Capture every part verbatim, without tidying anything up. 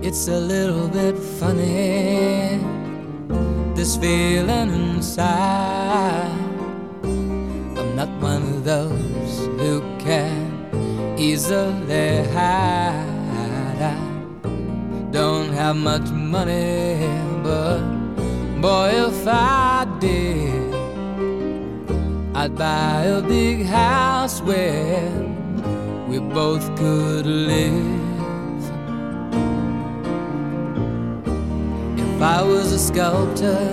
It's a little bit funny, this feeling inside. I'm not one of those who can easily hide. I don't have much money, but boy, if I did, I'd buy a big house where we both could live. If I was a sculptor,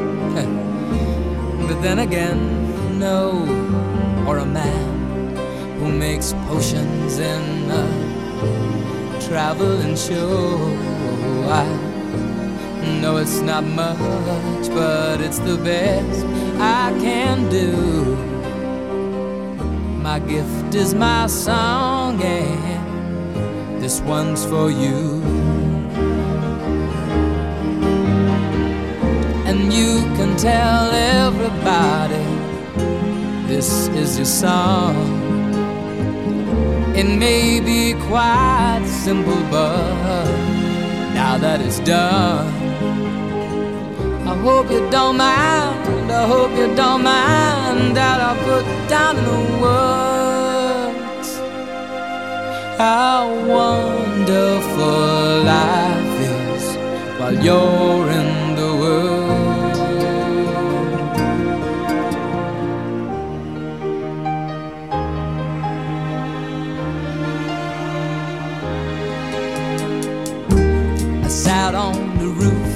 but then again, no, or a man who makes potions in a traveling show. I know it's not much, but it's the best I can do. My gift is my song, and this one's for you. And you can tell everybody this is your song. It may be quite simple, but now that it's done, I hope you don't mind, I hope you don't mind that I put down in the words how wonderful life is while you're in the world. I sat on the roof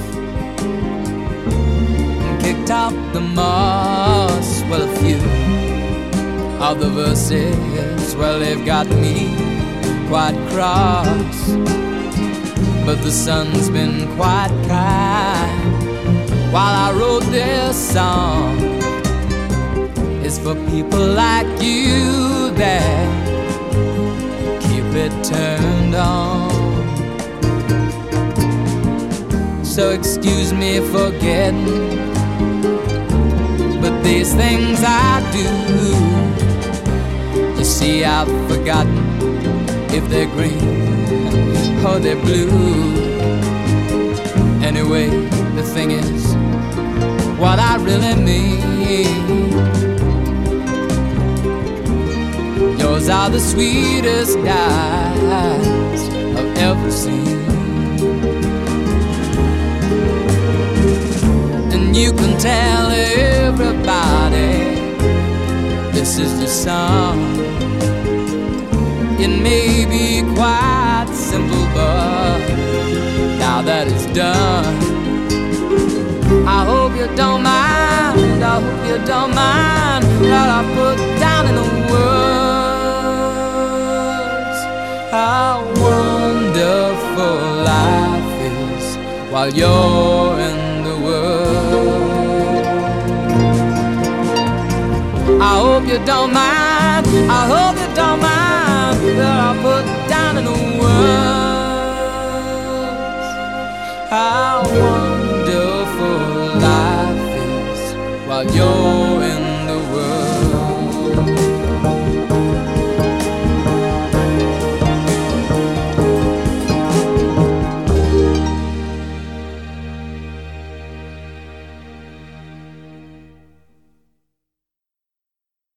and kicked out the moss. Well, a few of the verses, well, they've got me quite cross, but the sun's been quite kind while I wrote this song. It's for people like you that keep it turned on. So excuse me for getting, but these things I do, you see, I've forgotten if they're green or they're blue. Anyway, the thing is, what I really mean, yours are the sweetest eyes I've ever seen. And you can tell everybody this is your song. It may be quite simple, but now that it's done, I hope you don't mind, I hope you don't mind that I put down in the words how wonderful life is while you're in the world. I hope you don't mind, I hope you don't mind that I put down in the words how wonderful life is while you're in